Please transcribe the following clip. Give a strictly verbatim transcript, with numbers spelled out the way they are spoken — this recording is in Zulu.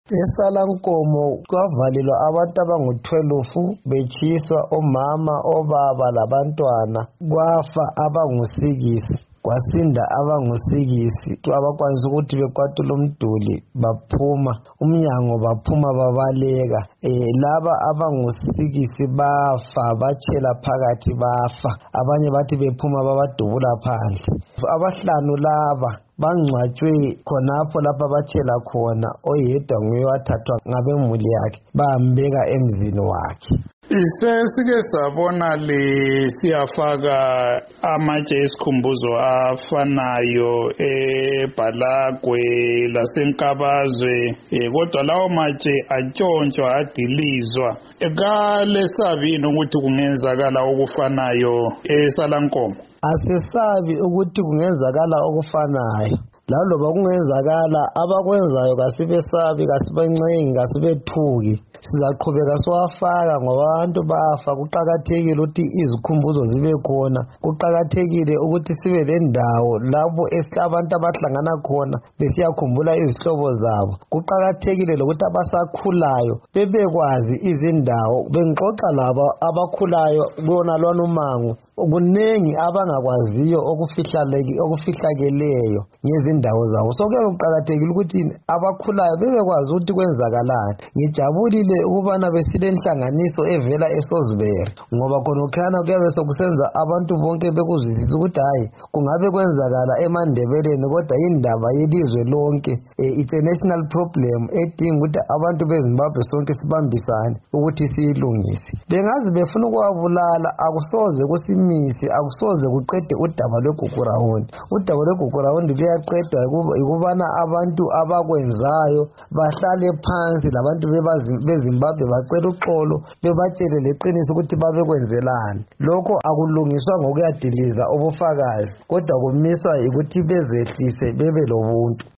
eSalankomo kwavalelwa abantu abangu-twelve betshiswa omama, obaba labantwana, kwafa abangu-six, kwasinda abangu-six abakwanisa ukuthi bekwatula umduli baphuma umnyango baphuma babaleka. Eh laba abangu-six bafa batshela phakathi bafa, abanye bathi bephuma babadubula phandle. Abahlanu laba bangcwatshwe khonapho lapha batshela khona, oyedwa nguye wathathwa ngabemuli yakhe bambeka emzini wakhe. Sesike sabona le siyafaka amatshe esikhumbuzo afanayo eBhalagwe laseNkabazwe, kodwa lawo matshe atshontshwa adilizwa. Kalesabini ukuthi kungenzakala okufanayo eSalankomo? Asesabi ukuthi kungenzakala okufanayo, laloba kungenzakala abakwenzayo kasibesabi, kasibencengi, kasibethuki. Sizaqhubeka siwafaka ngoba abantu bafa. Kuqakathekile ukuthi izikhumbuzo zibe khona, kuqakathekile ukuthi sibe lendawo lapho abantu abahlangana khona besiyakhumbula izihlobo zabo. Kuqakathekile lokuthi abasakhulayo bebekwazi izindawo, bengixoxa labo abakhulayo kuwona lwana umango. Kunengi abangakwaziyo okufihlakeleyo ngezindawo zabo. So kuyabe kuqakathekile ukuthi abakhulayo bebekwazi ukuthi kwenzakalani. Ngijabulile ukubana besilenhlanganiso evela eSosbury, ngoba khonokhana kuyabe sokusenza abantu bonke bekuzwisisa ukuthi hayi kungabe kwenzakala eMandebeleni kodwa indaba yelizwe lonke. Eh, it's a national problem edinga ukuthi abantu beZimbabwe sonke sibambisane ukuthi siyilungise. Bengazi befuna ukuwabulala akusoze kusimisi, akusoze kuqede udaba lweGugurawundi. Udaba lweGugurawundi luyaqedwa yikubana abantu abakwenzayo bahlale phansi labantu beZimbabwe bacela uxolo, bebatshele leqiniso ukuthi babekwenzelani. Lokho akulungiswa ngokuyadiliza ubufakazi, kodwa kumiswa ukuthi bezehlise bebe lobuntu.